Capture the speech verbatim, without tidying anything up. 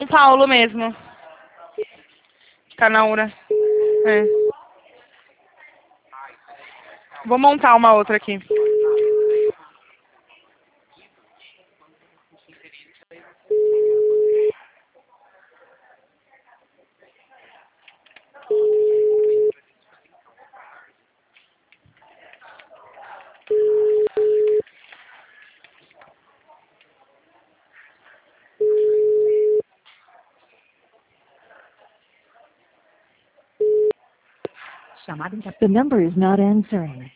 Paulo mesmo. Canaúra. É. Vou montar uma outra aqui. The number is not answering.